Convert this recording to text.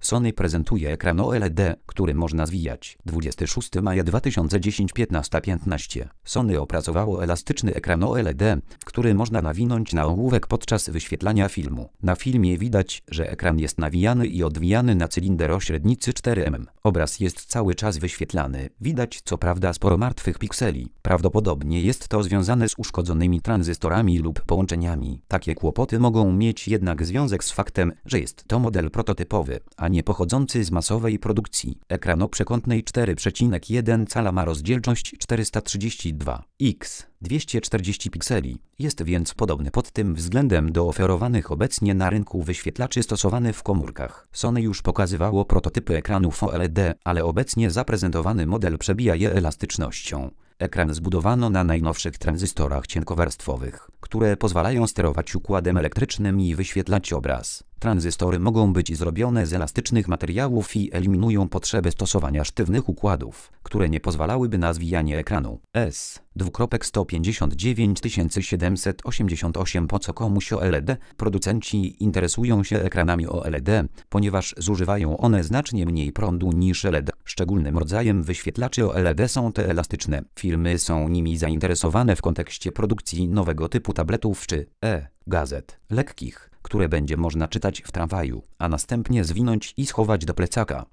Sony prezentuje ekran OLED, który można zwijać. 26 maja 2010 15:15. Sony opracowało elastyczny ekran OLED, który można nawinąć na ołówek podczas wyświetlania filmu. Na filmie widać, że ekran jest nawijany i odwijany na cylinder o średnicy 4 mm. Obraz jest cały czas wyświetlany. Widać co prawda sporo martwych pikseli. Prawdopodobnie jest to związane z uszkodzonymi tranzystorami lub połączeniami. Takie kłopoty mogą mieć jednak związek z faktem, że jest to model prototypowy, a nie pochodzący z masowej produkcji. Ekran o przekątnej 4,1 cala ma rozdzielczość 432x 240 pikseli. Jest więc podobny pod tym względem do oferowanych obecnie na rynku wyświetlaczy stosowanych w komórkach. Sony już pokazywało prototypy ekranów OLED, ale obecnie zaprezentowany model przebija je elastycznością. Ekran zbudowano na najnowszych tranzystorach cienkowarstwowych, które pozwalają sterować układem elektrycznym i wyświetlać obraz. Tranzystory mogą być zrobione z elastycznych materiałów i eliminują potrzebę stosowania sztywnych układów, które nie pozwalałyby na zwijanie ekranu. S:159788 Po co komuś OLED? Producenci interesują się ekranami OLED, ponieważ zużywają one znacznie mniej prądu niż LED. Szczególnym rodzajem wyświetlaczy OLED są te elastyczne. Firmy są nimi zainteresowane w kontekście produkcji nowego typu tabletów czy gazet lekkich, które będzie można czytać w tramwaju, a następnie zwinąć i schować do plecaka.